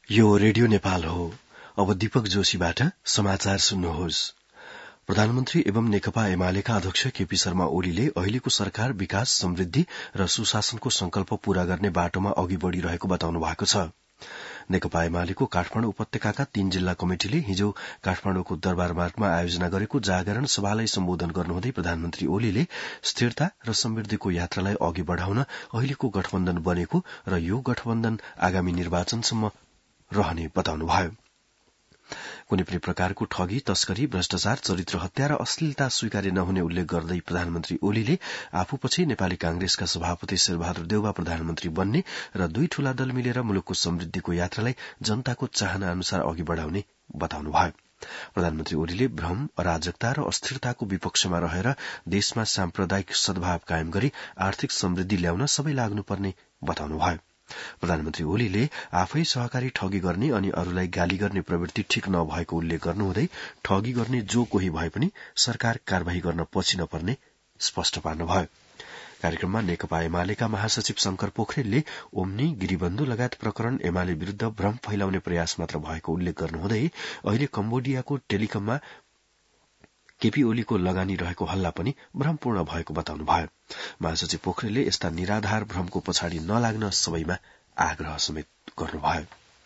यो रेडियो नेपाल हो। अब दीपक जोशीबाट समाचार सुन्नुहोस्। प्रधानमन्त्री एवं नेकपा एमालेका अध्यक्ष केपी शर्मा ओलीले अहिलेको सरकार विकास, समृद्धि र सुशासनको संकल्प पूरा गर्ने बाटोमा अघि बढ़िरहेको बताउनु भएको छ। नेकपा एमालेको काठमाडौँ उपत्यकाका 3 जिल्ला कमिटिले हिजो काठमाडौँको दरबार मार्गमा आयोजना गरेको जागरण सभालाई सम्बोधन गर्नुहुँदै प्रधानमन्त्री ओलीले स्थिरता र समृद्धिको यात्रालाई अघि बढ़ाउन अहिलेको गठबन्धन बनेको र यो गठबन्धन आगामी निर्वाचनसम्म रहने बताउनुभयो। कुनै पनि प्रकारको ठगी, तस्करी, भ्रष्टाचार, चरित्र हत्या र अश्लीलता स्वीकार्य नहुने उल्लेख गर्दै प्रधानमन्त्री ओलीले आफूपछि नेपाली कांग्रेसका सभापति शेरबहादुर देउवा प्रधानमन्त्री बन्ने र 2 ठूला दल मिलेर मुलुकको समृद्धिको यात्रालाई जनताको चाहना अनुसार अघि बढ़ाउने बताउनुभयो। प्रधानमन्त्री ओलीले भ्रम, अराजकता र अस्थिरताको विपक्षमा रहेर देशमा साम्प्रदायिक सद्भाव कायम गरी आर्थिक समृद्धि ल्याउन सबै लाग्नुपर्ने बताउनुभयो। प्रधानमन्त्री ओलीले आफै सहकारी ठगी गर्ने अनि अरूलाई गाली गर्ने प्रवृत्ति ठिक नभएको उल्लेख गर्नुहुँदै ठगी गर्ने जो कोही भए पनि सरकार कार्यवाही गर्न पछि नपर्ने स्पष्ट पार्नुभयो। कार्यक्रममा नेकपा एमालेका महासचिव शंकर पोखरेलले ओम्नी, गिरिबन्धु लगायत प्रकरण एमाले विरूद्ध भ्रम फैलाउने प्रयास मात्र भएको उल्लेख गर्नुहुँदै अहिले कम्बोडियाको टेलिकममा केपी ओलीको लगानी रहेको हल्ला पनि भ्रमपूर्ण भएको बताउनुभयो। महासचिव पोखरेलले यस्ता निराधार भ्रमको पछाडि नलाग्न सबैमा आग्रह समेत गर्नुभयो।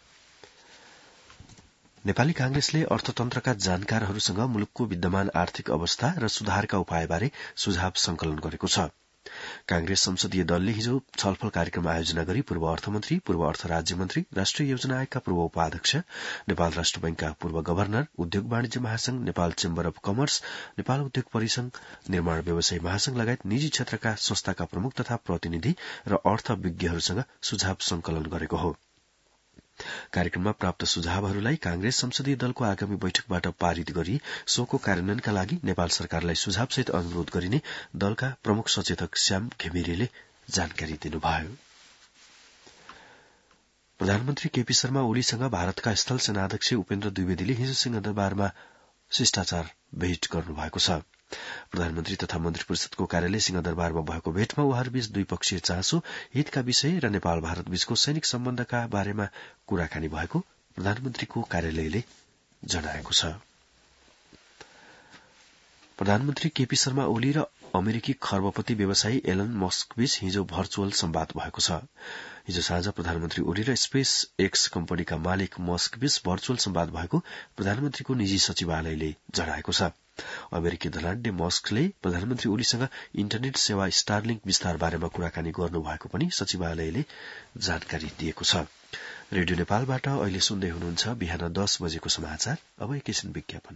नेपाली कांग्रेसले अर्थतन्त्रका जानकारहरूसँग मुलुकको विद्यमान आर्थिक अवस्था र सुधारका उपायबारे सुझाव संकलन गरेको छ। कांग्रेस संसदीय दलले हिजो छलफल कार्यक्रम आयोजना गरी पूर्व अर्थमन्त्री, पूर्व अर्थ राज्यमन्त्री, राष्ट्रिय योजना आयोगका पूर्व उपाध्यक्ष, नेपाल राष्ट्र बैंकका पूर्व गवर्नर, उद्योग वाणिज्य महासंघ, Nepal chamber of commerce, Nepal उद्योग परिसंघ, निर्माण व्यवसायी महासंघ लगायत निजी क्षेत्रका संस्थाका प्रमुख तथा प्रतिनिधि र अर्थविज्ञहरूसँग सुझाव संकलन गरेको हो। कार्यक्रममा प्राप्त सुझावहरूलाई कांग्रेस संसदीय दलको आगामी बैठकबाट पारित गरी सोको कार्यान्वयनका लागि नेपाल सरकारलाई सुझावसहित अनुरोध गरिने दलका प्रमुख सचेतक श्याम घिमिरेले जानकारी दिनुभयो। प्रधानमन्त्री केपी शर्मा ओलीसँग भारतका स्थल सेनाध्यक्ष उपेन्द्र द्विवेदीले हिजो सिंहदरबारमा शिष्टाचार भेट गर्नुभएको छ। प्रधानमन्त्री तथा मन्त्री परिषदको कार्यालय सिंहदरबारमा भएको भेटमा उहाँहरूबीच द्विपक्षीय चासो, हितका विषय र नेपाल भारत बीचको सैनिक सम्बन्धका बारेमा कुराकानी भएको प्रधानमन्त्रीको कार्यालयले जनाएको छ। प्रधानमन्त्री केपी शर्मा ओली र अमेरिकी खर्बपति व्यवसायी एलन मस्कबीच हिजो भर्चुअल संवाद भएको छ। हिजो साँझ प्रधानमन्त्री ओली र स्पेस एक्स कम्पनीका मालिक मस्कबीच भर्चुअल संवाद भएको प्रधानमन्त्रीको निजी सचिवालयले जनाएको छ। अमेरिकी धनाढ्य मस्कले प्रधानमन्त्री ओलीसँग इन्टरनेट सेवा स्टारलिंक विस्तार बारेमा कुराकानी गर्नुभएको पनि सचिवालयले जानकारी दिएको छ। रेडियो नेपालबाट अहिले सुन्दै हुनुहुन्छ बिहान 10 बजेको समाचार। अब एकैछिन विज्ञापन।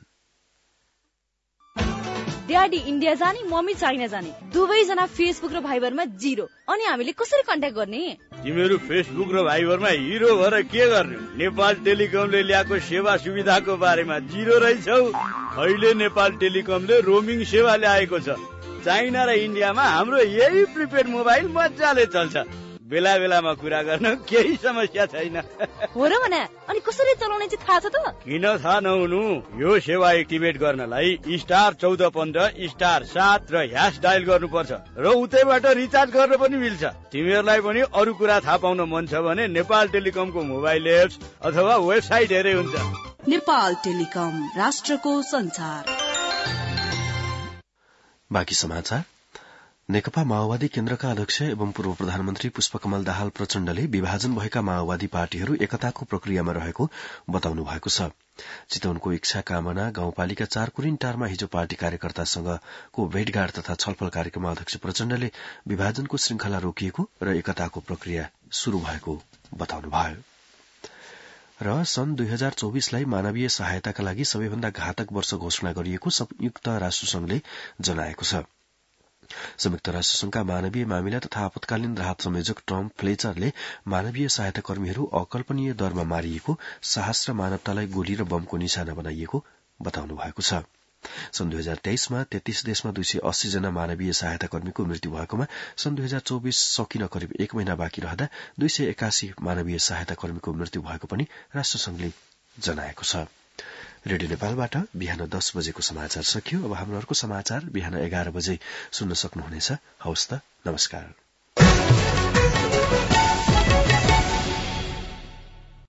ड्याडी इन्डिया जाने, मम्मी चाइना जाने, दुवैजना फेसबुक र भाइबरमा 0। अनि हामीले कसरी कन्ट्याक्ट गर्ने? तिमीहरू फेसबुक र भाइबरमा हिरो भएर के गर्ने? नेपाल टेलिकमले ल्याएको सेवा सुविधाको बारेमा 0 रहेछौ। अहिले नेपाल टेलिकमले रोमिङ सेवा ल्याएको छ। चाइना र इन्डियामा हाम्रो यही प्रिपेड मोबाइल मजाले चल्छ। बेला बेलामा कुरा गर्न केही समस्या छैन। हो र भने अनि कसरी चलाउने चाहिँ थाहा छ त? किन थाहा नहुनु? यो सेवा एक्टिभेट गर्नलाई *1415*7 र # डायल गर्नुपर्छ र उतैबाट रिचार्ज गर्न पनि मिल्छ। तिमीहरूलाई पनि अरू कुरा थाहा पाउन मन छ भने नेपाल टेलिकमको मोबाइल एप्स अथवा वेबसाइट हेरे हुन्छ। नेपाल टेलिकम, राष्ट्रको संचार। बाँकी समाचार। नेकपा माओवादी केन्द्रका अध्यक्ष एवं पूर्व प्रधानमन्त्री पुष्पकमल दाहाल प्रचण्डले विभाजन भएका माओवादी पार्टीहरू एकताको प्रक्रियामा रहेको बताउनु भएको छ। चितवनको इच्छा कामना गाउँपालिका 4 कुरिनटारमा हिजो पार्टी कार्यकर्तासँगको भेटघाट तथा छलफल कार्यक्रममा अध्यक्ष प्रचण्डले विभाजनको श्रृंखला रोकिएको र एकताको प्रक्रिया शुरू भएको बताउनुभयो। र सन् 2024लाई मानवीय सहायताका लागि सबैभन्दा घातक वर्ष घोषणा गरिएको संयुक्त राष्ट्रसंघले जनाएको छ। संयुक्त राष्ट्रसंघका मानवीय मामिला तथा आपतकालीन राहत संयोजक टम फ्लेचरले मानवीय सहायता कर्मीहरू अकल्पनीय दरमा मारिएको, साहस र मानवतालाई गोली र बमको निशाना बनाइएको बताउनु भएको छ। सन् 2023मा 33 देशमा 280 जना मानवीय सहायता कर्मीको मृत्यु भएकोमा सन् 2024 सकिन करिब 1 महिना बाँकी रहँदा 281 मानवीय सहायता कर्मीको मृत्यु भएको पनि राष्ट्रसंघले जनाएको छ। रेडियो नेपालबाट बिहान 10 बजेको समाचार सकियो। अब हाम्रो अर्को समाचार बिहान 11 बजे सुन्न सक्नुहुनेछ। हवस् त, नमस्कार।